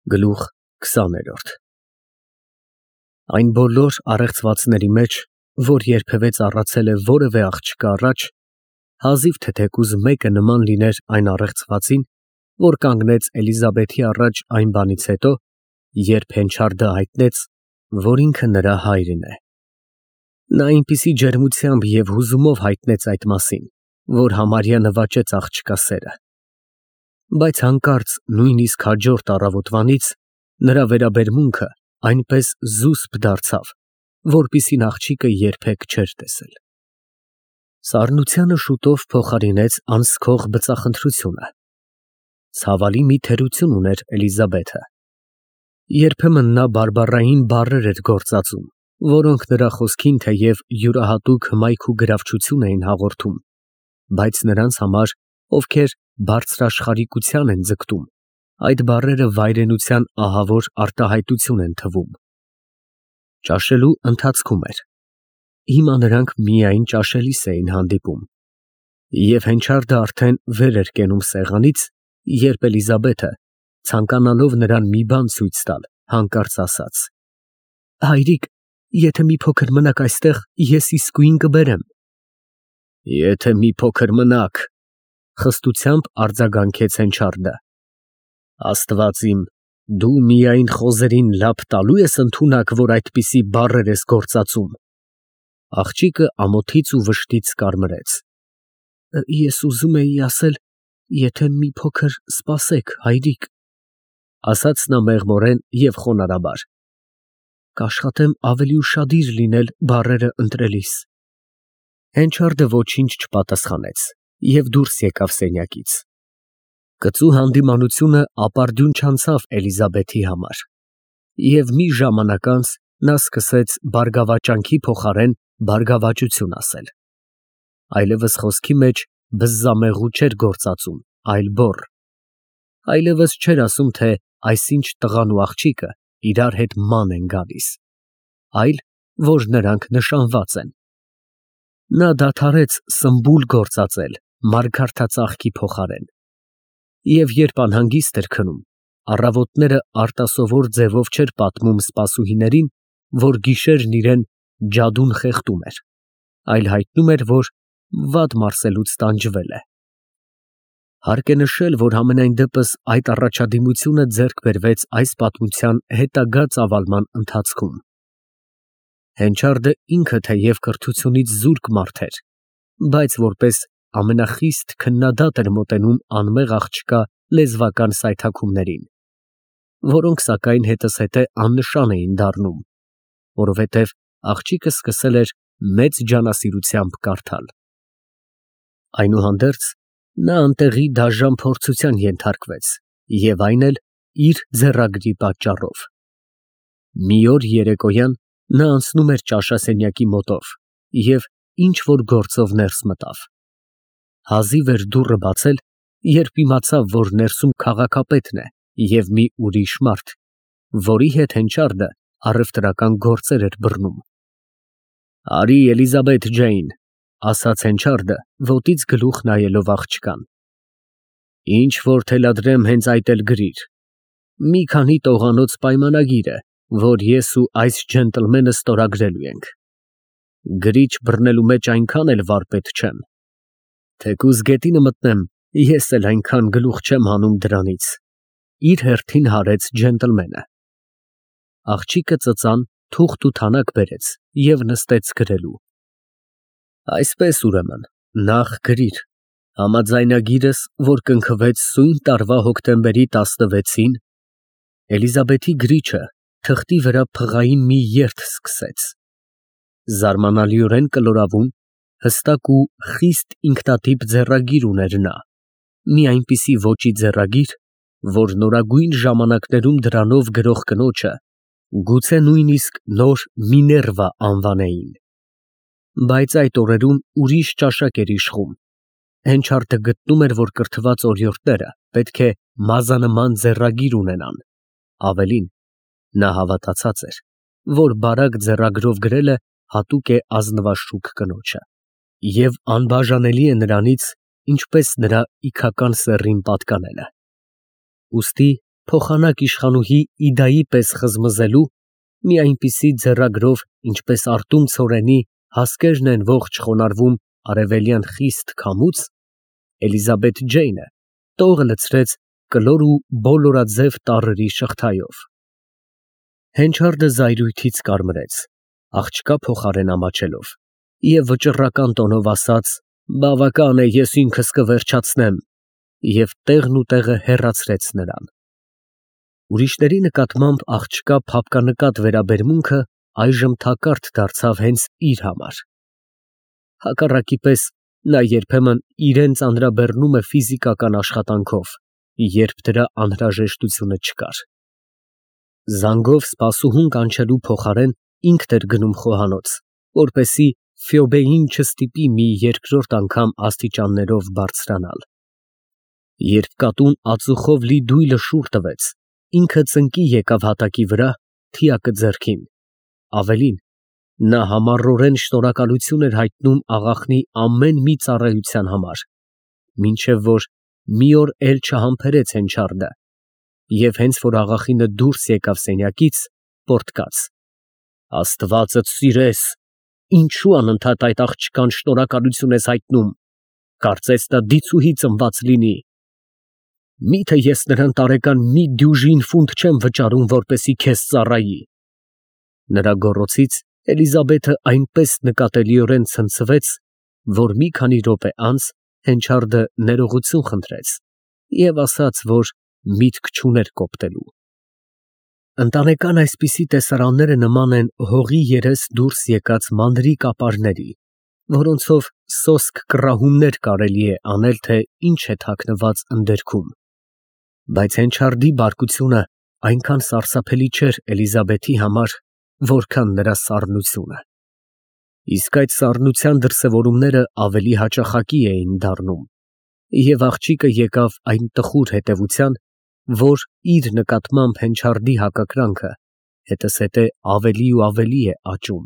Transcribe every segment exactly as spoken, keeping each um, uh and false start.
Գլուխ քսաներորդ Այն բոլոր առեղծվածների մեջ, որ երբևէ ծառացել է որևէ աղջկա առաջ, հազիվ թե թեկուզ մեկը նման լիներ այն առեղծվածին, որ կանգնեց Էլիզաբեթի առաջ այն բանից հետո, երբ Հենչարդը հայտնեց, որ ինքը նրա հայրն է։ Նա այնպիսի ջերմությամբ և հուզումով հայտնեց այդ մասին, որ համարյա նվաճեց աղջկա սերը։ Բայց հանկարծ նույնիսկ հաջորդ առավոտվանից նրա վերաբերմունքը այնպես զուսպ դարձավ, որպեսզի աղջիկը երբեք չէր տեսել։ Սառնությանը շուտով փոխարինեց անսքող բծախնդրությունը։ Ցավալի մի թերություն ուներ Էլիզաբեթը։ Երբեմն նա բարբառային բառեր էր գործածում, որոնք նրա խոսքին թեև յուրահատուկ հմայք ու գրավչություն էին հաղորդում, բայց նրանց համար, ովքեր բարձրաշխարհիկության են ձգտում, այդ բառերը վայրենության ահավոր արտահայտություն են թվում։ Ճաշելու ընթացքում էր։ Հիմա նրանք միայն ճաշելիս էին հանդիպում, և Հենչարդը արդեն վեր էր կենում սեղանից, երբ Էլիզաբեթը, ցանկանալով նրան մի բան ցույց տալ, հանկարծ ասաց. «Հայրիկ, եթե մի փոքր մնաք այստեղ, ես իսկույն կբերեմ»։ «Եթե մի փոքր մնաք», խստությամբ արձագանքեց Հենչարդը։ «Աստված իմ, դու միայն խոզերին լապ տալո՞ւ ես ընդունակ, որ այդպիսի բառեր ես գործածում»։ Աղջիկը ամոթից ու վշտից կարմրեց։ «Ես ուզում էի ասել, եթե մի փոքր սպասեք, հայրիկ», ասաց նա մեղմորեն և խոնարհաբար։ «Կաշխատեմ ավելի ուշադիր լինել բառերը ընտրելիս»։ Հենչարդը ոչինչ չպատասխանեց և դուրս եկավ սենյակից։ Կծու հանդիմանությունը ապարդյուն չանցավ Էլիզաբեթի համար, և մի ժամանակ անց նա սկսեց բարգավաճանքի փոխարեն բարգավաճություն ասել։ Այլևս խոսքի մեջ բզզամեղու չէր գործածում, այլ բոռ։ Այլևս չէր ասում, թե այսինչ տղան ու աղջիկը իրար հետ ման են գալիս, այլ որ նրանք նշանված են։ Նա դադարեց սմբուլ գործածել մարգարդածաղկի փոխարեն, և երբ անհանգիստ էր քնում, առավոտները արտասովոր ձևով չէր պատմում սպասուհիներին, որ գիշերն իրան ջադուն խեղդում էր, այլ հայտնում էր, որ վատ մարսելուց տանջվել է։ Հարկ է նշել, որ համենայն դեպս այդ առաջադիմությունը ձեռք բերվեց այս պատմության հետագա ծավալման ընթացքում։ Հենչարդը ինքը թեև կրթությունից զուրկ մարդ էր, բայց որպես ամենախիստ քննադատ էր մոտենում անմեղ աղջկա լեզվական սայթաքումներին, որոնք սակայն հետզհետե աննշան էին դառնում, որովհետև աղջիկը սկսել էր մեծ ջանասիրությամբ կարդալ։ Այնուհանդերձ, նա անտեղի դաժան փորձության ենթարկվեց, և այն էլ իր ձեռագրի պատճառով։ Մի օր երեկոյան նա անցնում էր ճաշասենյակի մոտով և ինչ֊որ գործով ներս մտավ։ Հազիվ էր դուռը բացել, երբ իմացավ, որ ներսում քաղաքապետն է և մի ուրիշ մարդ, որի հետ Հենչարդը առևտրական գործեր էր բռնում։ «Արի, Էլիզաբեթ Ջեյն», ասաց Հենչարդը, ոտից գլուխ նայելով աղջկան։ «Ինչ որ թելադրեմ, հենց այդ էլ գրիր։ Մի քանի տողանոց պայմանագիր է, որ ես ու այս ջենտլմենը ստորագրելու ենք։ Գրիչ բռնելու մեջ այնքան էլ վարպետ չեմ։ Թեկուզ գետինը մտնեմ, ես էլ այնքան գլուխ չեմ հանում դրանից», իր հերթին հարեց ջենտլմենը։ Աղջիկը ծծան, թուղթ ու թանակ բերեց և նստեց գրելու։ «Այսպես, ուրեմն, նախ գրիր. համաձայնագիրս, որ կնքվեց սույն տարվա հոկտեմբերի տասնվեցին…» Էլիզաբեթի գրիչը թղթի վրա փղային մի երթ սկսեց։ Զարմանալիորեն կլորավուն, հստակ ու խիստ ինքնատիպ ձեռագիր ուներ նա, մի այնպիսի ոճի ձեռագիր, որ նորագույն ժամանակներում դրանով գրող կնոջը գուցե նույնիսկ նոր Միներվա անվանեին։ Բայց այդ օրերում ուրիշ ճաշակ էր իշխում։ Հենչարդը գտնում էր, որ կրթված օրիորդները պետք է մազանման ձեռագիր ունենան, ավելին, նա հավատացած էր, որ բարակ ձեռագրով գրելը հատուկ է ազնվաշուք կնոջը, և անբաժանելի է նրանից, ինչպես նրա իգական սեռին պատկանելը։ Ուստի փոխանակ իշխանուհի Իդայի պես խզմզելու, մի այնպիսի ձեռագրով, ինչպես արտում ցորենի հասկերն են ողջ խոնարհվում արևելյան խիստ քամուց, Էլիզաբեթ Ջեյնը տողը լցրեց կլոր ու բոլորաձև տառերի շղթայով։ Հենչարդը զայրույթից կարմրեց, աղջկա փոխարեն ամաչելով, և վճռական տոնով ասաց. «Բավական է, ես ինքս կվերջացնեմ», և տեղն ու տեղը հեռացրեց նրան։ Ուրիշների նկատմամբ աղջկա փափկանկատ վերաբերմունքը այժմ թակարդ դարձավ հենց իր համար։ Հակառակի պես նա երբեմն իրան ծանրաբեռնում է ֆիզիկական աշխատանքով, երբ դրա անհրաժեշտությունը չկար։ Զանգով սպասուհուն կանչելու փոխարեն ինքն էր գնում խոհանոց, որպեսզի Ֆյոբեին չստիպի մի երկրորդ անգամ աստիճաններով բարձրանալ։ Երբ կատուն ածուխով լի դույլը շուռ տվեց, ինքը ծնկի եկավ հատակի վրա, թիակը ձեռքին, ավելին, նա համառորեն շնորհակալություն էր հայտնում աղախնի ամեն մի ծառայության համար, մինչև որ մի օր էլ չհամբերեց Հենչարդը, և հենց որ աղախինը դուրս եկավ սենյակից, պոռթկաց. «Աստվածդ սիրես, ինչու անընդհատ այդ աղջկան շնորհակալություն ես հայտնում, կարծես նա դիցուհի ծնված լինի։ Միթե ես նրան տարեկան մի դյուժին ֆունտ չեմ վճարում, որպեսզի քեզ ծառայի»։ Նրա գոռոցից Էլիզաբեթը այնպես նկատելիորեն ցնցվեց, որ մի քանի րոպե անց Հենչարդը ներողություն խնդրեց և ասաց, որ միտք չուներ կոպտելու։ Ընտանեկան այսպիսի տեսարանները նման են հողի երես դուրս եկած մանրի կապարների, որոնցով սոսկ կռահումներ կարելի է անել, թե ինչ է թաքնված ընդերքում։ Բայց Հենչարդի բարկությունը այնքան սարսափելի չէր Էլիզաբեթի համար, որքան նրա սառնությունը։ Իսկ այդ սառնության դրսևորումները ավելի հաճախակի էին դառնում, և աղջիկը եկավ այն տխուր հետևության, որ իր նկատմամբ Հենչարդի հակակրանքը հետզհետե ավելի ու ավելի է աճում։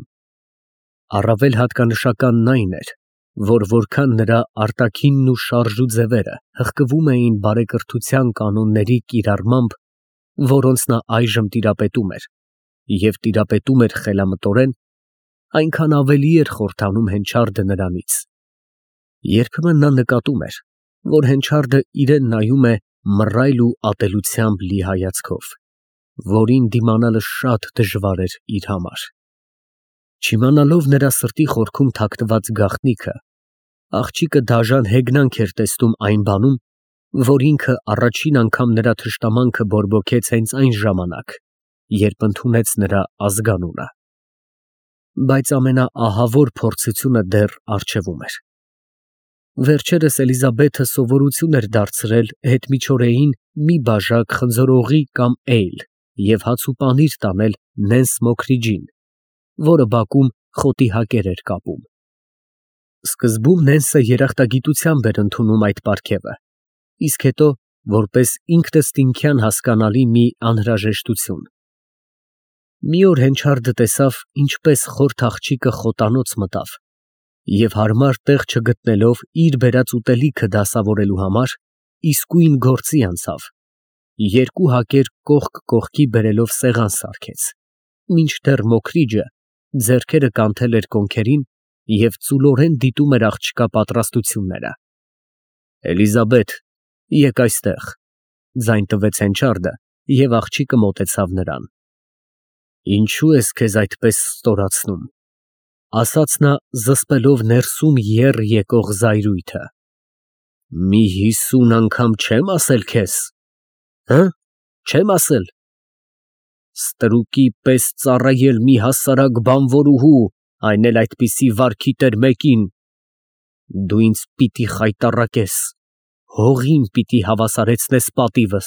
Առավել հատկանշականն այն էր, որ որքան նրա արտաքինն ու շարժու ձևերը հղկվում էին բարեկրթության կանոնների կիրառմամբ, որոնց նա այժմ տիրապետում էր, և տիրապետում էր խելամտորեն, այնքան ավելի էր խորհրդանում Հենչարդը նրանից։ Երբեմն նա նկատում էր, որ Հենչարդը իրան նայում է մռայլ ու ատելությամբ լի հայացքով, որին դիմանալը շատ դժվար էր իր համար։ Չիմանալով նրա սրտի խորքում թաքնված գաղտնիքը, աղջիկը դաժան հեգնանք էր տեսնում այն բանում, որ ինքը առաջին անգամ նրա թշնամանքը բորբոքեց հենց այն ժամանակ, երբ ընդունեց նրա ազգանունը։ Բայց ամենաահավոր փորձությունը դեռ առջևում էր։ Վերջերս Էլիզաբեթը սովորություն էր դարձրել հետմիջօրեին մի բաժակ խնձորողի կամ էյլ և հաց ու պանիր տանել Նենս Մոքրիջին, որը բակում խոտի հակեր էր կապում։ Սկզբում Նենսը երախտագիտությամբ էր ընդունում այդ պարգևը, իսկ հետո որպես ինքնըստինքյան հասկանալի մի անհրաժեշտություն։ Մի օր Հենչարդը տեսավ, ինչպես խորթ աղջիկը խոտանոց մտավ և հարմար տեղ չգտնելով իր բերած ուտելիքը դասավորելու համար, իսկույն գործի անցավ, երկու հակեր կողք կողքի բերելով սեղան սարքեց, մինչդեռ Մոքրիջը ձեռքերը կանթել էր կոնքերին և ծուլորեն դիտում էր աղջկա պատրաստությունները։ «Էլիզաբեթ, եկ այստեղ», ֊ ձայն տվեց Հենչարդը, և աղջիկը մոտեցավ նրան։ «Ինչո՞ւ ես քեզ այդպես ստորացնում», ֊ ասաց նա զսպելով ներսում եռ եկող զայրույթը։ «Մի հիսուն անգամ չե՞մ ասել քեզ, հը՞, չե՞մ ասել։ Ստրուկի պես ծառայել մի հասարակ բանվորուհու, այն էլ այդպիսի վարքի տեր մեկին։ Դու ինձ պիտի խայտառակես, հողին պիտի հավասարեցնես պատիվս»։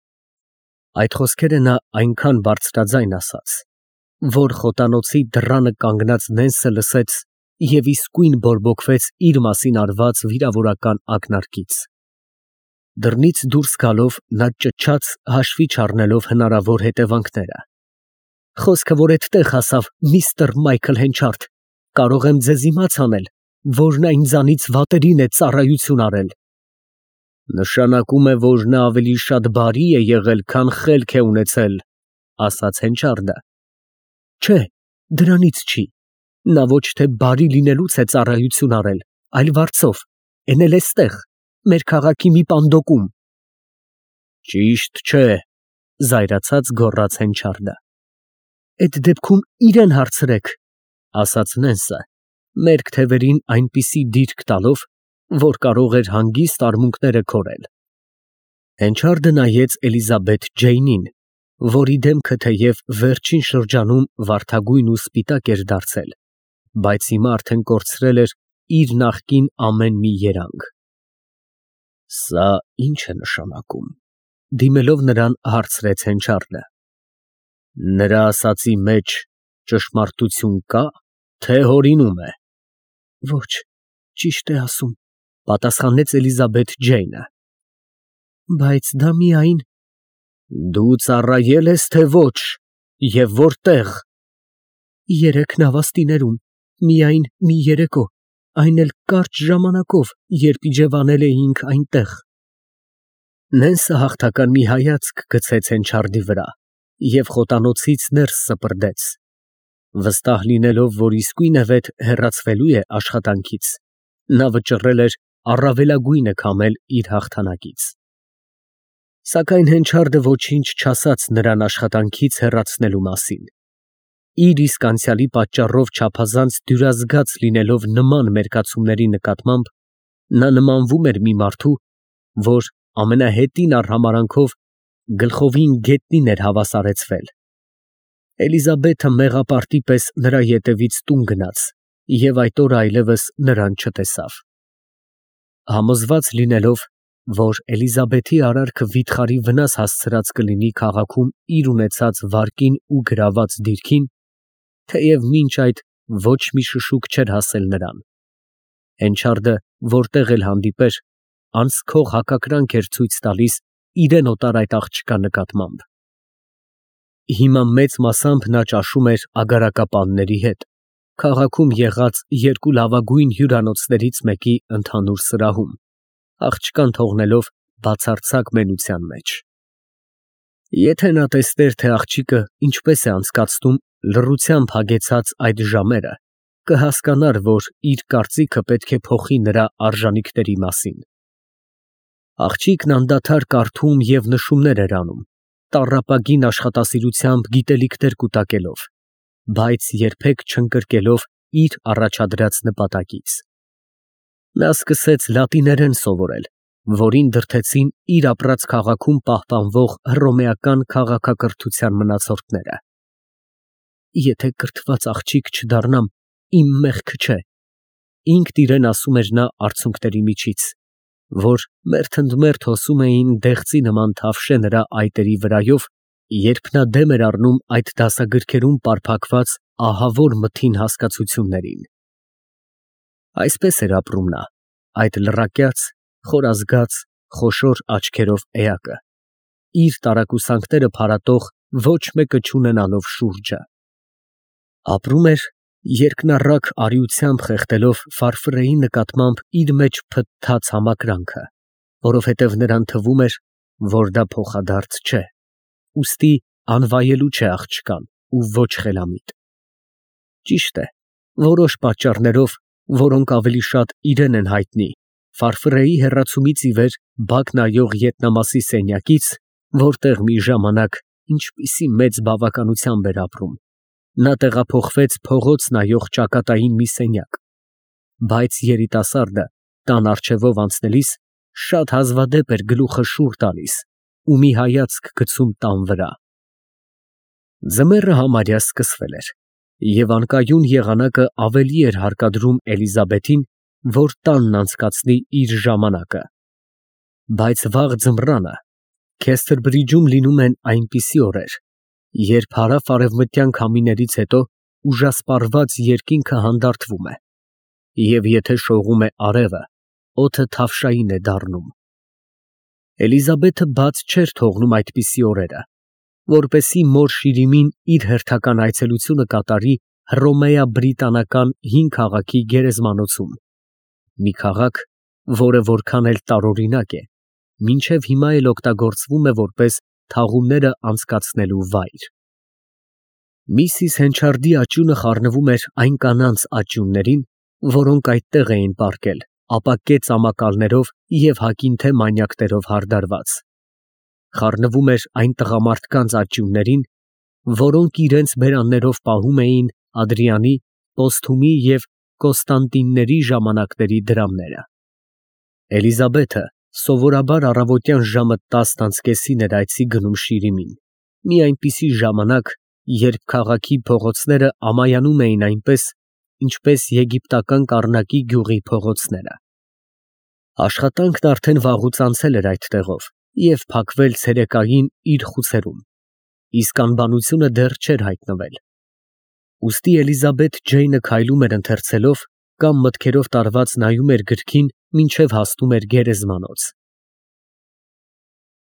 Այդ խոսքերը նա այնքան բարձրաձայն ասաց, որ խոտանոցի դռանը կանգնած Նենսը լսեց և իսկույն բորբոքվեց իր մասին արված վիրավորական ակնարկից։ Դռնից դուրս գալով նա ճչաց, հաշվի չառնելով հնարավոր հետևանքները. «Խոսքը որ էդտեղ հասավ, միստր Մայքլ Հենչարդ, կարող եմ ձեզ իմաց անել, որ նա ինձանից վատերին է ծառայություն արել»։ Նշանակում է, որ նա ավելի շատ բարի է եղել, քան խելք է ունեցել, ասաց Հենչարդը։ Չէ, դրանից չի, նա ոչ թե բարի լինելուց է ծառայություն արել, այլ վարձով, էնել էստեղ, մեր քաղաքի մի պանդոկում։ Ճիշտ չէ, զայրացած գոռաց Հենչարդը։ Այդ դեպքում իրան հարցրեք, ասաց Նենսը, մերկ թևերին այնպիսի դիրք տալով, որ կարող էր հանգիստ արմունկները քորել։ Հենչարդը նայեց Էլիզաբեթ Ջեյնին, որի դեմքը թեև վերջին շրջանում վարդագույն ու սպիտակ էր դարձել, բայց հիմա արդեն կորցրել էր իր նախկին ամեն մի երանգ։ Սա ի՞նչ է նշանակում, դիմելով նրան հարցրեց Հենչարդը։ Նրա ասածի մեջ ճշմարտություն կա, թե հորինում է։ Ոչ, ճիշտ է ասում, պատասխանեց Էլիզաբեթ Ջեյնը։ Բայց դա միայն… Դու ծառայել ես, թե ոչ, և որտե՞ղ։ Երեք նավաստիներում, միայն մի երեկո, այն էլ կարճ ժամանակով, երբ իջևանել էինք այնտեղ։ Նենսը հաղթական մի հայացք գցեց Հենչարդի վրա և խոտանոցից ներս սպրդեց։ Վստահ լինելով, որ իսկույնևեթ հեռացվելու է աշխատանքից, նա վճռել էր առավելագույնը քամել իր հաղթանակից։ Սակայն Հենչարդը ոչինչ չասաց նրան աշխատանքից հեռացնելու մասին։ Իր իսկ անցյալի պատճառով չափազանց դյուրազգաց լինելով նման մերկացումների նկատմամբ, նա նմանվում էր մի մարդու, որ ամենահետին արհամարհանքով գլխովին գետնին էր հավասարեցվել։ Էլիզաբեթը մեղապարտի պես նրա ետևից տուն գնաց և այդ օրը այլևս նրան չտեսավ։ Համոզված լինելով, որ Էլիզաբեթի արարքը վիթխարի վնաս հասցրած կլինի քաղաքում իր ունեցած վարկին ու գրաված դիրքին, թեև մինչ այդ ոչ մի շշուկ չէր հասել նրան, Հենչարդը որտեղ էլ հանդիպեր, անցքող հակակրանք էր ցույց տալիս իրեն օտար այդ աղջկա նկատմամբ։ Հիմա մեծ մասամբ նա ճաշում էր ագարակապանների հետ, քաղաքում եղած երկու լավագույն հյուրանոցներից մեկի ընդհանուր սրահում, աղջկան թողնելով բացարձակ մենության մեջ։ Եթե նա տեսներ, թե աղջիկը ինչպես է անցկացնում լռությամբ հագեցած այդ ժամերը, կհասկանար, որ իր կարծիքը պետք է փոխի նրա արժանինքների մասին։ Աղջիկն անդադար կարդում և նշումներ էր անում, տառապագին աշխատասիրությամբ գիտելիքներ կուտակելով, բայց երբեք չընկրկելով իր առաջադրած նպատակից։ Նա սկսեց լատիներեն սովորել, որին դրդեցին իր ապրած քաղաքում պահպանվող հռոմեական քաղաքակրթության մնացորդները։ Եթե կրթված աղջիկ չդառնամ, իմ մեղքը չէ, ինքն իրեն ասում էր նա արցունքների միջից, որ մերթընդմերթ հոսում էին դեղցի նման թավշե նրա այտերի վրայով, երբ նա դեմ էր առնում այդ դասագրքերում պարփակված ահավոր մթին հասկացություններին։ Այսպես էր ապրում նա, այդ լռակյաց, խորազգաց, խոշոր աչքերով էակը, իր տարակուսանքները փարատող ոչ մեկը չունենալով շուրջը։ Ապրում էր, երկնառակ արիությամբ խեղդելով Ֆարֆրեի նկատմամբ իր մեջ փթթած համակրանքը, որովհետև նրան թվում էր, որ դա փոխադարձ չէ, ուստի անվայելու չէ աղջկան ու ոչ խելամիտ։ Ճիշտ է, որոշ պատճառներով, որոնք ավելի շատ իրեն են հայտնի, Ֆարֆրեի հեռացումից ի վեր բաք նայող ետնամասի սենյակից, որտեղ մի ժամանակ ինչպիսի մեծ բավականությամբ էր ապրում, նա տեղափոխվեց փողոց նայող ճակատային մի սենյակ, բայց երիտասարդը տան առջևով անցնելիս շատ հազվադեպ էր գլուխը շուռ տալիս ու մի հայացք գցում տան վրա։ Ձմեռը համարյա սկսվել էր, և անկայուն եղանակը ավելի էր հարկադրում Էլիզաբեթին, որ տանն անցկացնի իր ժամանակը։ Բայց վաղ ձմռանը Քեսթրբրիջում լինում են այնպիսի օրեր, երբ հարավ֊արևմտյան քամիներից հետո ուժասպառված երկինքը հանդարտվում է, և եթե շողում է արևը, օդը թավշային է դառնում։ Էլիզաբեթը բաց չէր թողնում այդպիսի օրերը, որպեսզի մոր Շիրիմին իր հերթական այցելությունը կատարի հռոմեա֊բրիտանական հին քաղաքի գերեզմանոցում, մի քաղաք, որը որքան էլ տարօրինակ է, մինչև հիմա էլ օգտագործվում է որպես թաղումները անցկացնելու վայր։ Միսիս Հենչարդի աճյունը խառնվում էր այն կանանց աճյուններին, որոնք այդտեղ էին պառկել, ապակե ծամակալներով և հագին թե մանյակներով հարդարված, խառնվում էր այն տղամարդկանց աճյուններին, որոնք իրենց բերաններով պահում էին Ադրիանի, Պոստհումի և Կոստանդինների ժամանակների դրամները։ Էլիզաբեթը սովորաբար առավոտյան ժամը տասն անց կեսին էր այցի գնում Շիրիմին, մի այնպիսի ժամանակ, երբ քաղաքի փողոցները ամայանում էին այնպես, ինչպես եգիպտական Կառնակի գյուղի փողոցները։ Աշխատանքն արդեն վաղուց անցել էր այդ տեղով և փակվել ցերեկային իր խուցերում, իսկ անբանությունը դեռ չէր հայտնվել։ Ուստի Էլիզաբեթ Ջեյնը քայլում էր ընթերցելով կամ մտքերով տարված նայում էր գրքին, մինչև հասնում էր գերեզմանոց։